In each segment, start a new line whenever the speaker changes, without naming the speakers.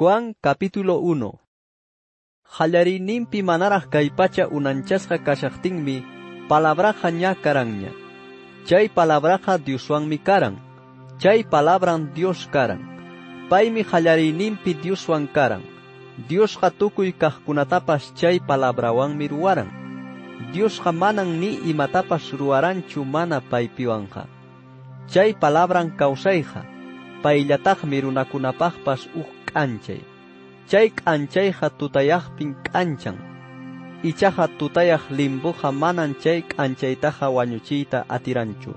Juan capítulo 1. Hallarininpi manaraj kaypacha unanchasqa kashaqtinmi palabraja ña karanña. Chay palabraja Dioswanmi karan. Chay palabran Dios karan. Paymi hallarininpi Dioswan karan. Diosqa tukuy kaqkunatapas chay palabrawanmi ruwaran. Diosqa manan ni imatapas ruwaranchu mana paypiwanja. Chay palabran kawsayja. Payllataqmi runakunapaqpas k'anchay. Chay k'anchayja tutayaqpin k'anchan. Ichaqa tutayaq limbuqa manan chay k'anchaytaqa wañuchiyta atiranchu.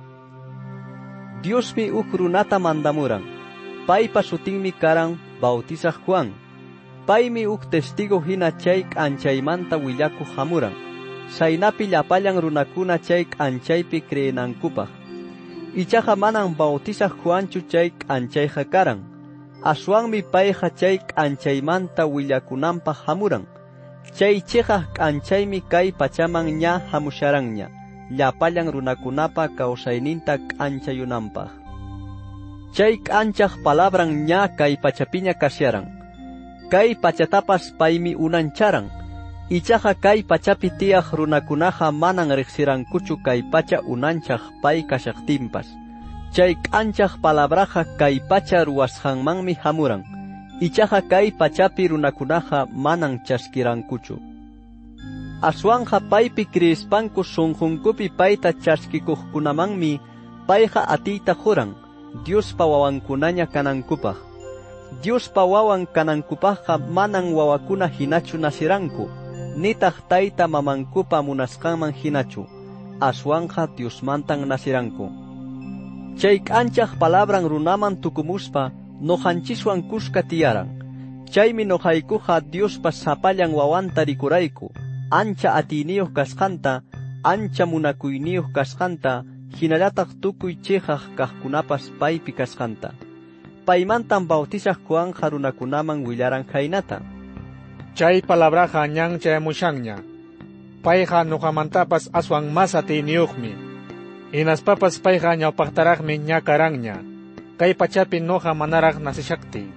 Diosmi runata mandamuran. Paypa sutinmi karan Bautizaq Juan. Paymi testigo hina chay k'anchaymanta willaku hamuran. Saynapi llapallan runakuna chay k'anchaypi creenankupaq. Ichaqa manan Bautizaq Juanchu chay k'anchayqa karan. Aswanmi payqa chay k'anchaymanta willakunanpaq hamuran. Chay chikaq k'anchaymi kay pachaman ña hamusharanña. Llapallan runakunapa kawsayninta k'anchayunanpaq. Chay k'anchaq palabran ña kay pachapiña kasyaran. Kay pachatapas paymi unancharan. Ichaqa kay pachapi tiyaq runakunaqa manan riqsirankuchu kay pacha unanchaq pay kashaqtinpas. Chay k'anchaq palabraqa kay pacha ruwasqanmanmi hamuran. Ichaqa kay pachapi runakunaqa manan chaskirankuchu. Aswanja paypi kriispanku sunqunkupi payta chaskikuqkunamanmi payqa atiyta quran, Diospa wawankunaña kanankupaq. Diospa wawan kanankupaqqa manan wawakuna hinachu nasiranku, nitaq tayta mamankupa munasqanman hinachu. Aswanja Diosmantan nasiranku. Chay k'anchaq palabran runaman tukumuspa noqanchiswan kushka tiyaran. Chaymi noqaykuqa Diospa sapallan wawanta rikurayku, ancha atiyniyuq kasqanta, ancha munakuyniyuq kasqanta, hinallataq tukuy chikaq kaqkunapas paypi kasqanta. Paymantan Bautizaq Juanja runakunaman willaran haynata.
Chay palabraja ñan chayamushanña. Payqa nuqamantapas aswan mas atiyniyuqmi. Hinaspapas payqa ñawpaqtaraqmi ña karanña. Kay pachapi nuqa manaraq nasishaqti.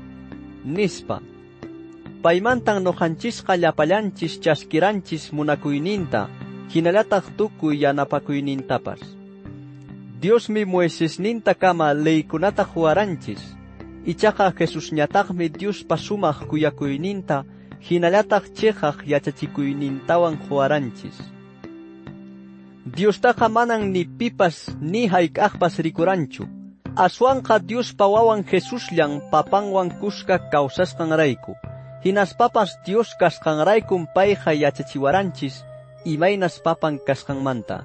Nispa. Paymantan nuqanchisqa llapallanchis chaskiranchis munakuyninta, hinallataq tukuy yanapakuynintapas. Diosmi Moisesninta kama leykunata huwaranchis. Ichaqa Jesusñataqmi Diospa sumaq kuyakuyninta, hinallataq chikaq yachachikuynintawan huwaranchis. Diostaqa manan ni pipas ni hayk'aqpas rikuranchu. Aswanqa Diospa wawan Jesusllan papanwan kushka kawsasqanrayku. Hinaspapas Dios kasqanraykun payqa yachachiwaranchis imaynas papan kasqanmanta.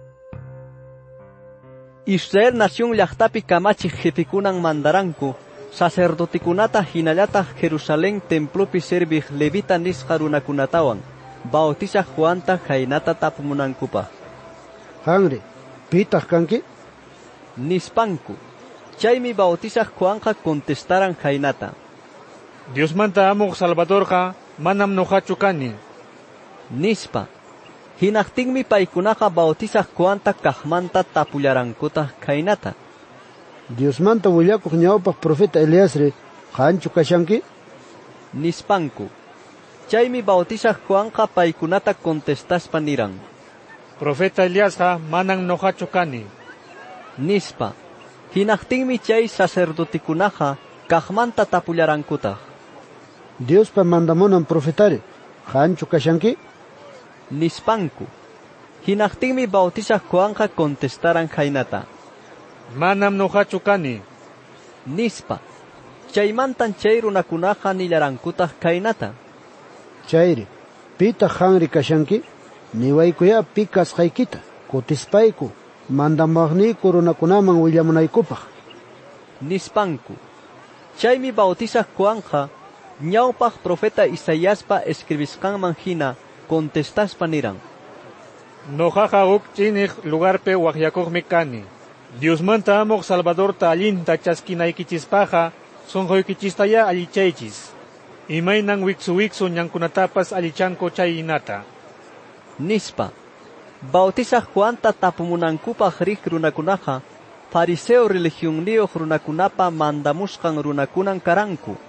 Israel nación llaqtapi kamachiq jefikunan mandaranku, sacerdotikunata hinallataq Jerusalén templopi serviq levita nisqa runakunatawan, Bautizaq Juanta haynata tapumunankupaq.
Hanri, pitaq kanki?
Nispanku. Chaymi Bautizaq Juanja contestaran haynata.
Diosmanta amuq Salvadorqa manam nuqachu kani.
Nispa. Hinaqtinmi paykunaqa Bautizaq Juanta kaqmanta tapullarankutaq haynata.
Diosmanta willakuq ñawpaq profeta Eliasri qanchu kashanki?
Nispanku. Chaymi Bautizaq Juanja paykunata contestaspa niran.
Profeta Eliasqa manan nuqachu kani.
Nispa. Hinaqtinmi chay sacerdotikunaqa kaqmanta tapullarankutaq.
Diospa mandamunan profetari qanchu kashanki?
Nispanku. Hinaqtinmi Bautizaq Juanja contestaran haynata.
Manam nuqachu kani.
Nispa. Chaymantan chay runakunaqa nillarankutaq kaynata.
Chayri, pita hanri kashanki? Niwaykuya pikasqaykita, kutispayku, mandamaqniyku runakunaman willamunaykupaq.
Nispanku. Chaymi Bautizaq Juanja ñawpaq profeta Isaíaspa escribisqanman hina contestaspa niran.
Nuqaqa huk chiniq lugarpi waqyakuqmi kani. Diosmanta amuq Salvadorta allinta chaskinaykichispaqqa sunquykichistaya allichaychis. Imaynan wiksu ñankunatapas allichanku chay inata.
Nispa. Bautizaq Juanta tapumunankupaq riq runakunaqa fariseo religionniyuq runakunapa mandamusqan runakunan karanku.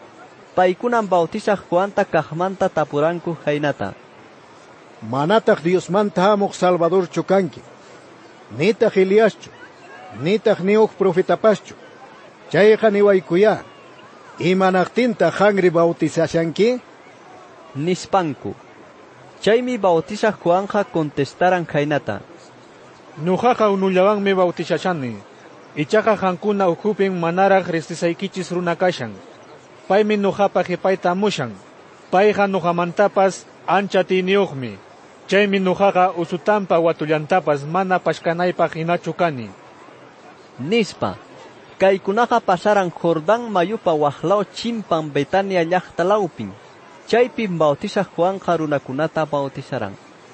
paykunan bautizaq Juanta kaqmanta tapuranku haynata:
Manataq Diosmanta hamuq Salvadorchu kanki, nitaq Eliaschu, nitaq ni uq profetapaschu. Chayqa niwaykuya, imanaqtinta qanri bautizashanki?
Nispanku. Chaymi bautizaq Juanja contestaran haynata:
Nuqaqa unullawanmi bautizashani. Ichaqa qankuna ukupin manaraq riqsisaykichis runa kashan. Paymi nuqapa qipayta mushan. Payqa nuqamantapas ancha tiniyuqmi. Chaymi nuqaqa usutanpa watullantapas mana pashkanaypaq hinachu kani.
Nispa. Kaykunaqa pasaran Jordán mayupa waqlaw chimpan Betania llaqtalawpin. Chaypin bautizaq Juanja runakunata bautizaran.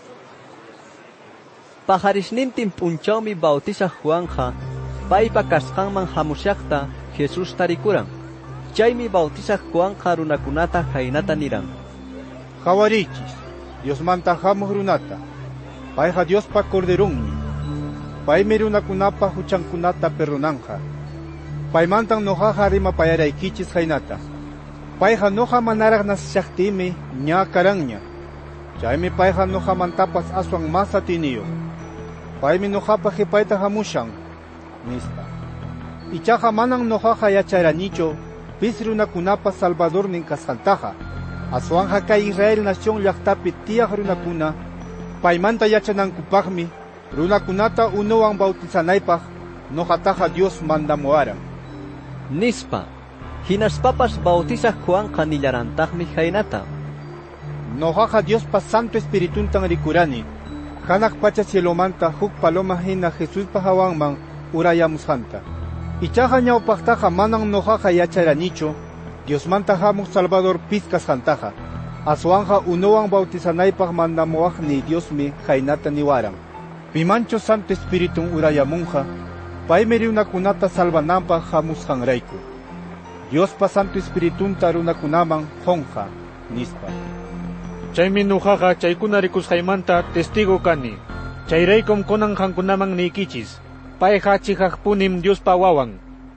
Pajarishnintin punchawmi bautizaq Juanja paypa kasqanman hamushaqta Jesus tarikuran. Chaymi bautizaq Juanja runakunata haynata niran:
Qawarichis, Diosmanta hamuq runata. Payqa Diospa corderunmi. Paymi runakunapa huchankunata perdonanja. Paymantan nuqaqa rimapayaraykichis haynata. Payqa nuqa manaraq nasishaqtimi ña karanña. Chaymi payqa nuqamantapas aswan mas atiniyuq. Paymi nuqapa qipayta hamushan, nispa. Ichaqa manan nuqaqa yacharanichu pis runakunapa Salvadornin kasqantaqa. Aswanja kay Israel nación llaqtapi tiyaq runakuna paymanta yachanankupaqmi runakunata unuwan bautizanaypaq nuqataqa Dios mandamuaran.
Nispa. Hinaspapas bautizaq Juanja nillarantaqmi haynata:
Nuqaqa Diospa Santo Espirituntan rikurani. Hanaq pacha cielomanta huk paloma hina Jesuspa hawanman urayamusqanta. Ichaqa ñawpaqtaqa manan nuqaqa yacharanichu Diosmanta hamuq Salvador pis kasqantaqa. Aswanja unuwan bautizanaypaq mandamuwaqni Diosmi haynata niwaran: Pimanchu Santo Espiritun urayamunqa, paymi runakunata salvananpaq hamusqanrayku. Diospa Santo Espiritunta runakunaman qonqa, nispa.
Chaymi nuqaqa chaykuna rikusqaymanta testigo kani. Chayraykum kunan qankunaman niykichis: payqa chiqaqpunim Diospa wawan.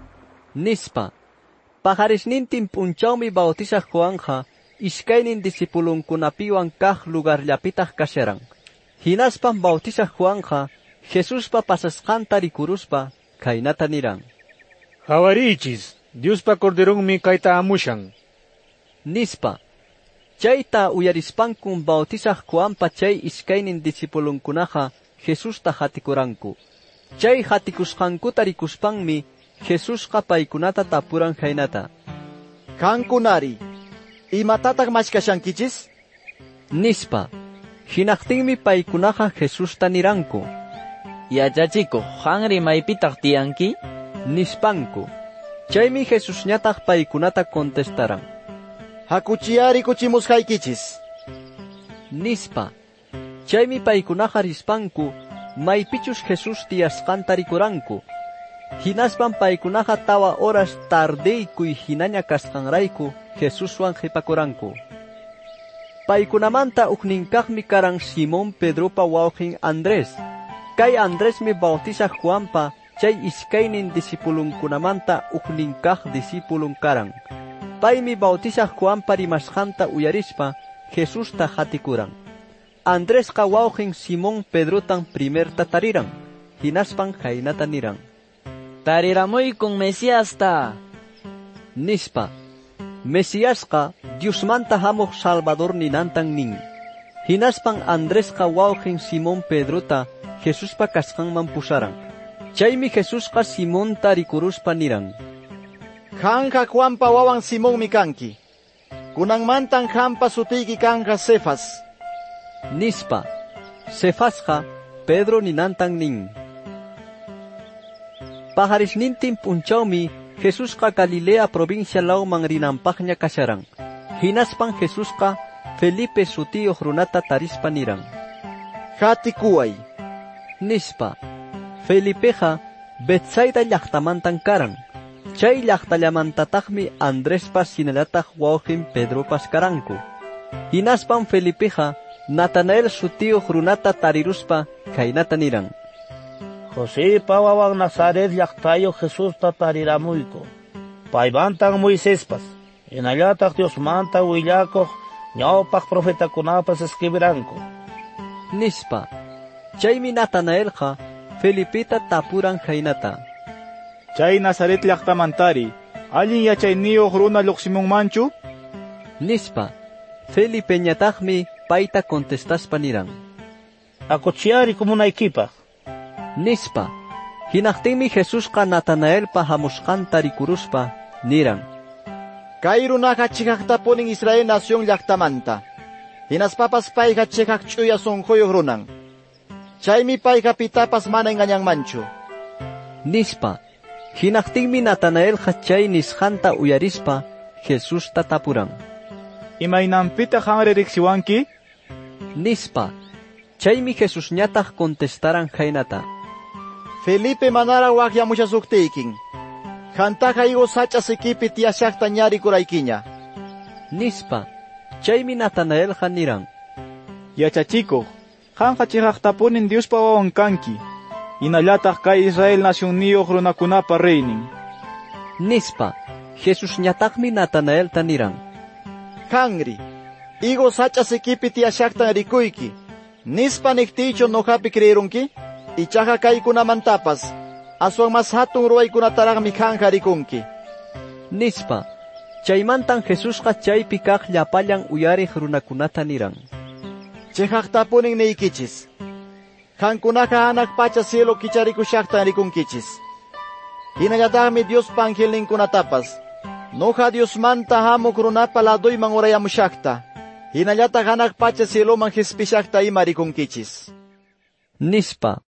Nispa. Pajarishnintin punchawmi bautizaq Juanja iskaynin disipulunkunapiwan kaq lugarllapitaq kasharan. Hinaspan bautizaq Juanja Jesuspa pasasqanta rikuruspa kaynata niran:
Qawarichis, Diospa corderunmi kayta amushan.
Nispa. Chayta uyarispankun bautizaq Juanpa chay iskaynin disipulunkunaqa Jesusta hatikuranku. Chay hatikusqankuta rikuspanmi Jesusqa paykunata tapuran haynata:
Kankunari, imatataq mashkashankichis?
Nispa. Hinaqtinmi paykunaqa Jesusta niranku:
Yachachikuq, qanri maypitaq tiyanki?
Nispanku. Chaymi Jesusñataq paykunata contestaran:
Hakuchiyari kuchimusqaykichis.
Nispa. Chaymi paykunaqa rispanku maypichus Jesus tiyasqanta rikuranku. Hinaspan paykunaqa tawa horas tardeykuy hinaña kasqanrayku Jesuswan qipakuranku. Paykunamanta ukninkaqmi karan Simón Pedropa wawqin Andrés. Kay Andrésmi bautizaq Juanpa chay iskaynin disipulunkunamanta ukninkaq disipulun karan. Paymi bautizaq Juanpa rimasqanta uyarispa Jesusta hatikuran. Andrésqa wawqin Simón Pedrotan primerta tariran. Hinaspan haynata niran:
Tariramuykun Mesiasta.
Nispa. Mesiasqa Diosmanta hamuq Salvador ninantan nin. Hinaspan Andrésqa wawqin Simón Pedrota Jesuspa kasqanman pusaran. Chaymi Jesusqa Simonta rikuruspa niran:
Qamqa Juanpa wawan Simonmi kanki. Kunanmantan qampa sutiyki kanqa Cefas.
Nispa. Cefasqa Pedro ninantan nin. Pajarishnintin punchawmi Jesusqa Galilea provincia lawman rinanpaqña kasharan. Hinaspan Jesusqa Felipe sutiyuq runata tarispa niran:
Hatikuway.
Nispa. Felipeqa Betsaida llaqtamantan karan. Chay llaqtallamantataqmi Andréspa sinalataq wawqin Pedropas karanku. Hinaspan Felipeqa Natanael sutiyuq runata tariruspa kaynata niran:
Josépa wawan Nazaret llaqtayo Jesusta tariramuyku. Paymantan Moiséspas, Hinallataq Dios manta willakuq ñawpaq profetakunapas escribiranku.
Nispa. Chaymi Natanaelqa Felipita tapuran haynata.
Chay Nazaret llaqtamantari, allin yachayniyuq runa lluqsimunmanchu?
Nispa. Felipe ñataqmi payta contestaspa niran.
Akuchiyari kumunaykipaq.
Nispa. Hinaqtinmi Jesusqa Natanaelpa hamushqanta rikuruspa niran.
Kay runaqa chikaqtapunin Israel nación llaqtamanta. Hinaspapas payqa chikaq ch'uya sunquyuq runan. Chaymi payqa pitapas mana engañanmanchu.
Nispa. Hinaqtinmi Natanaelqa chay nisqanta uyarispa Jesusta tapuran.
Imaynanpita hanri riqsiwanki?
Nispa. Chaymi Jesus ñataq contestaran haynata.
Felipe manara waqyamushasuqtiykin. Hantaqa igo sacha sikipi tiyashaqta ñari kuraykiña.
Nispa. Chaymi Natanaelqa niran.
Yachachikuq, hanqa chikaqtapunin Diospa wawan kanki. Hinallataq kay Israel nasyonniyuq runakunapa reynin.
Nispa. Jesus ñataqmi Natanaelta niran.
Hanri, igo sacha sikipi tiyashaqta rikuyki. Nispa niqtiychu noqapi creerunki? Ichaqa kaykunamantapas aswan mas hatun ruwaykunataraqmi hanqa rikunki.
Nispa. Chaymantan Jesusqa chaypi kaq llapallan uyariq runakunata niran.
Chikaqtapunin niykichis. Qankunaqa hanaq pacha cielo kicharikusaqta rikunkichis. Hinallataqmi Diospa angelninkunatapas noqa Diosmanta hamuq runapa laduyman urayamushaqta. Hinallataq hanaq pacha cieloman hispishaqta ima rikunkichis.
Nispa.